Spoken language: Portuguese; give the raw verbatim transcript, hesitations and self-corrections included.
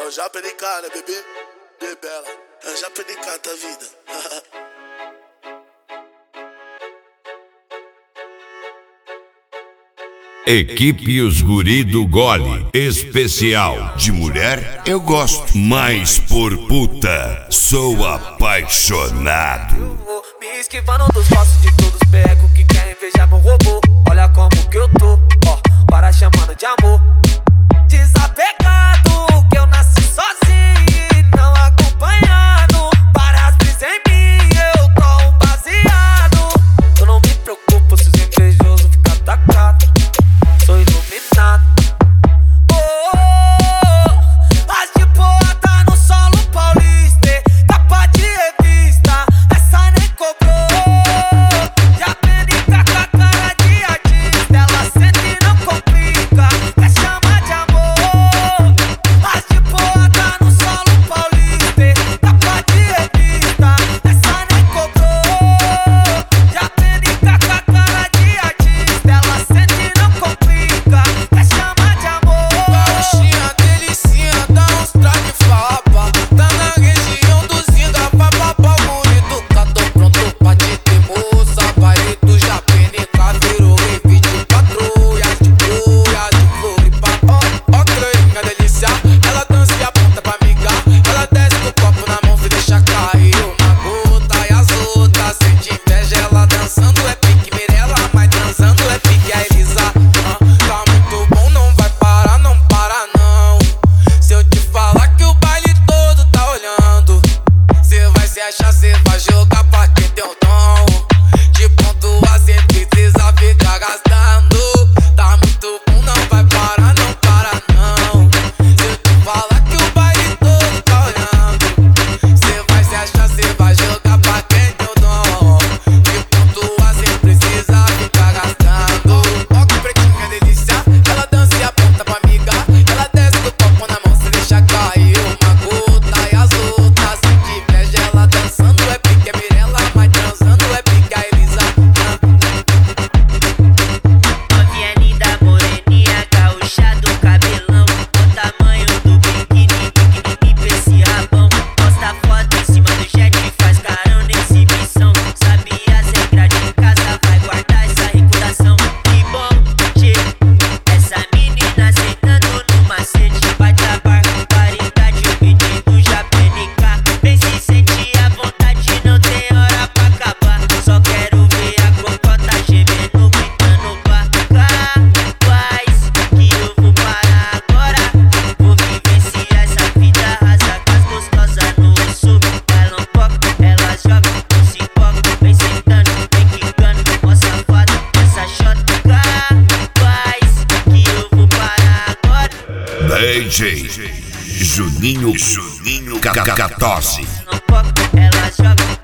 Eu já perdi cara, bebê, bebela. Eu já perdi cara da vida. Equipe Os Guri do Gole especial. De mulher eu gosto, mas por puta sou apaixonado. Me esquivando dos passos de todos os pegos que querem invejar meu robô. Olha como que eu tô, ó, para chamando de amor. Desapegado, que eu nasci sozinho e não acompanhado. Para as brisas em mim, eu tô um baseado. Eu não me preocupo se os invejosos ficam atacados. Sou iluminado. Oh, oh, oh. As de boa tá no solo paulista, capa de revista, essa nem cobrou. Já aprendi com a cara de artista, ela sente e não complica, quer chamar de amor. As de boa tá no solo paulista, capa de revista, essa nem cobrou. Já aprendi com a cara de artista, ela sente e não complica, quer chamar de amor. Gauchinha, delicinha, dá uns traque fapa. Tá na região do Zinga, vai pra pau bonito. Tá tô pronto pra te ter moça. Baile do Japenica virou rave de patrulha, de boia, de Floripa. Ó, ó, croinha, delícia, ela dança e aponta pra migar. Ela desce com o copo na mão e deixa cair uma gota. E as outras sente inveja, ela dançando é pique Mirella, mas dançando é pique a Elisa. Ah, tá muito bom, não vai parar, não para não. Se eu te falar que o baile todo tá olhando, cê vai se achar, cê vai jogar pra quem tem o dom de pontuar, cê precisa ficar gastando. Tá muito bom, não vai parar, não para não. Se eu te falar que o baile todo tá olhando, cê vai se achar, cê vai jogar pra quem tem o dom de pontuar, cê precisa ficar gastando. Ó que pretinha delícia, ela dança e aponta pra migar. Ela desce do copo na mão, se deixa cair uma gota. E as outras sente inveja, ela dançando é pique é Mirella, mas transando é pique a Elisa. Novinha linda, moreninha, gaúcha do cabelão. O tamanho do biquíni, biquíni pra esse rabão. Posta foto em cima do jet, faz carão na exibição. Sabe as regras de casa, vai guardar essa reputação. Que bom, tchê, essa menina sentando no macete. Bate a barbaridade, o pedido já penica. Vem se sentir à vontade, não tem hora pra acabar. Só quero ver a cocota gemendo, gritando pra cá. Quais que eu vou parar agora? Vou vivenciar essa vida rasa com as gostosas no osso. Ela um pouco, ela joga, não se foca. Vem sentando, vem quicando, mó safado, essa xota. Quais que eu vou parar agora? D J Juninho Juninho Cacatose. Não foca, ela joga.